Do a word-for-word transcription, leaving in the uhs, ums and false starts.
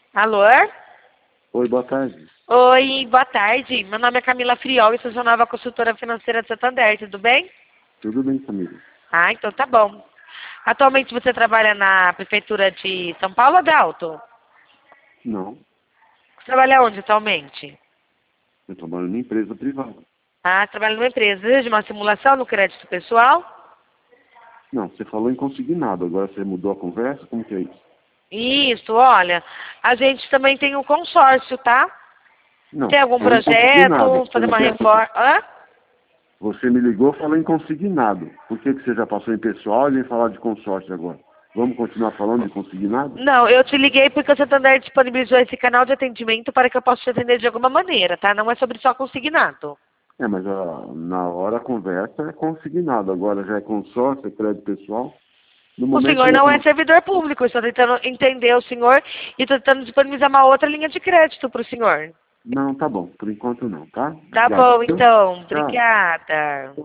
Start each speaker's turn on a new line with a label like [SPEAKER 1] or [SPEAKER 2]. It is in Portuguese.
[SPEAKER 1] Alô?
[SPEAKER 2] Oi, boa tarde.
[SPEAKER 1] Oi, boa tarde. Meu nome é Camila Friol e sou sua nova consultora financeira de Santander, tudo bem?
[SPEAKER 2] Tudo bem, família?
[SPEAKER 1] Ah, então tá bom. Atualmente você trabalha na Prefeitura de São Paulo ou Dalto?
[SPEAKER 2] Não,
[SPEAKER 1] Você trabalha onde atualmente?
[SPEAKER 2] eu trabalho numa empresa privada.
[SPEAKER 1] Ah, trabalha numa empresa. Deseja de uma simulação no crédito pessoal?
[SPEAKER 2] Não, você falou em consignado, agora você mudou a conversa? Como que é isso?
[SPEAKER 1] Isso, olha, a gente também tem um consórcio, tá?
[SPEAKER 2] Não,
[SPEAKER 1] Tem algum
[SPEAKER 2] falou em consignado.
[SPEAKER 1] projeto, fazer uma reforma? Hã?
[SPEAKER 2] Você me ligou falou em consignado. Por que, que você já passou em pessoal e vem falar de consórcio agora? Vamos continuar falando de consignado?
[SPEAKER 1] Não, eu te liguei porque o Santander disponibilizou esse canal de atendimento para que eu possa te atender de alguma maneira, tá? Não é sobre só consignado.
[SPEAKER 2] É, mas a, na hora a conversa é consignado, agora já é consórcio, é crédito pessoal. No
[SPEAKER 1] O
[SPEAKER 2] momento
[SPEAKER 1] senhor
[SPEAKER 2] eu
[SPEAKER 1] não é
[SPEAKER 2] não...
[SPEAKER 1] servidor público, eu estou tentando entender o senhor e estou tentando disponibilizar uma outra linha de crédito para o senhor.
[SPEAKER 2] Não, tá bom, por enquanto não, tá?
[SPEAKER 1] Tá
[SPEAKER 2] Obrigado.
[SPEAKER 1] bom, então.
[SPEAKER 2] Tchau.
[SPEAKER 1] Obrigada.